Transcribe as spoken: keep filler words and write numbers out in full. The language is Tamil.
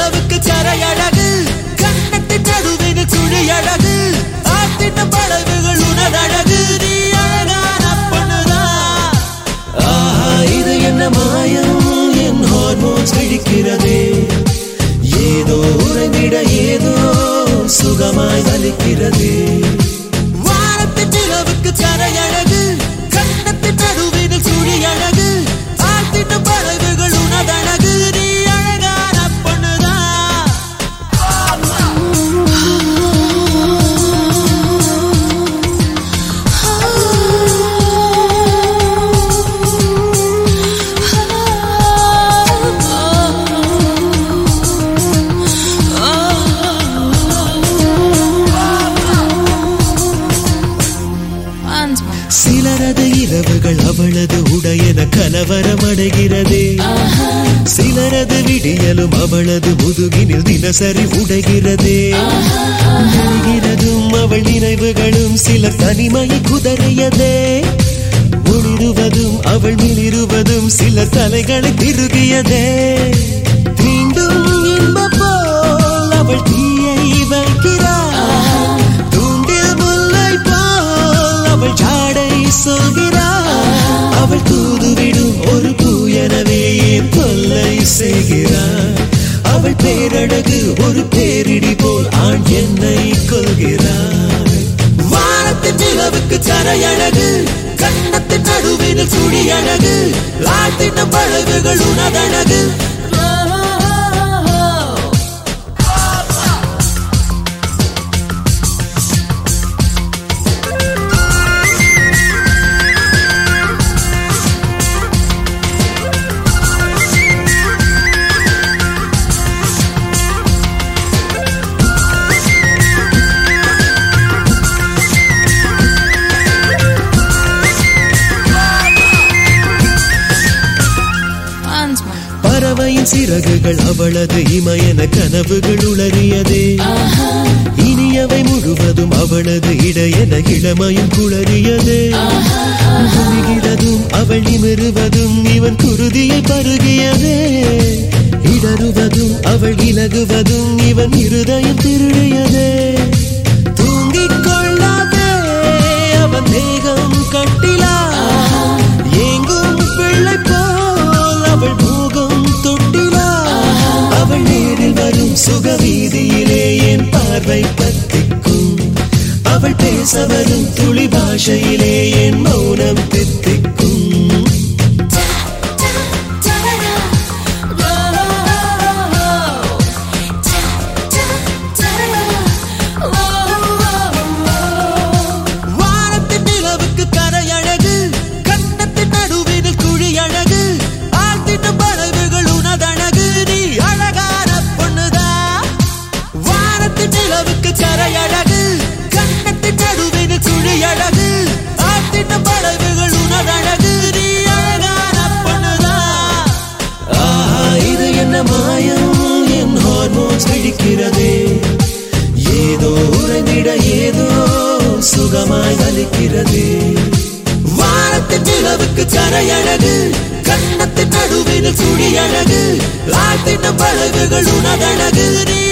நிலவுக்கு கரையழகு கண்ணத்தின் நடுவின் சுழி அழகு ஆத்தின படகுகள் உனதழகு நீ அழகான பொண்ணுதான். ஆஹா இது என்ன மாயம் என் ஹார்மோன்ஸ் வெடிக்கிறதே ஏதோ உறைந்திட ஏதோ சுகமாய் வலிக்கிறதே. வானத்தின் நிலவுக்கு கரையழகு கண்ணத்தின் நடுவின் சுழி அழகு ஆத்தின படகுகள் உனதழகு நீ அழகான பொண்ணுதான். சிலரது இரவுகள் அவளது உடையன கலவரம் அடைகிறதே சிலரது விடியலும் அவளது முதுகினில் தினசரி உடைகிறதே. நெய்கிறதும் அவள் நினைவுகளும் சில தனிமையை குதறியதே ஒளிருவதும் அவள் மிளிருவதும் சில தலைகளை திருகியதே. தீண்டும் இன்ப போல் அவள் தீயை வைக்கிறாள் தூண்டில் முல்லை போல் அவள் ஜாடை சொல்கிறாள் அவள் தூதுவிடும் ஒரு பூ எனவே ஏன் தொல்லை செய்கிறாள் அவள் பேரழகு ஒரு பேரிடி போல் ஆண் என்னை கொள்கிறாள். வானத்தின் நிலவுக்கு கரையழகு கண்ணத்தின் நடுவின் சுழி அழகு ஆத்தின படகுகள் உனதழகு. பறவையின் சிறகுகள் அவளது இமயன கனவுகள் உளறியதே இனியவை முழுவதும் அவளது இடையன இளமையும் குளறியதே. முழுகிறதும் அவள் நிமிருவதும் இவன் குருதியை பருகியதே இடறுவதும் அவள் இலகுவதும் இவன் இருதயம் திருடியதே. தூங்கிக் கொள்ளாதே அவன் தேகம் கட்டிலா எங்கும் பிள்ளை போல் அவள் மூகம் தொட்டிலா அவள் நேரில் வரும் சுகவீதியிலே என் பார்வை பத்திக்கும் அவள் பேச வரும் துளி பாஷையிலே என் மௌனம் தித்திக்கும். கரையழகு கண்ணத்தின் நடுவின் சுழி அழகு ஆத்தின படகுகள் உனதழகு நீ அழகான பொண்ணுதான். ஆஹா இது என்ன மாயம் என் ஹார்மோன்ஸ் வெடிக்கிறதே ஏதோ உறைந்திட ஏதோ சுகமாய் வலிக்கிறதே. வானத்தின் நிலவுக்கு கரையழகு கண்ணத்தின் நடுவின் சுழி அழகு ஆத்தின படகுகள் உனதழகு நீ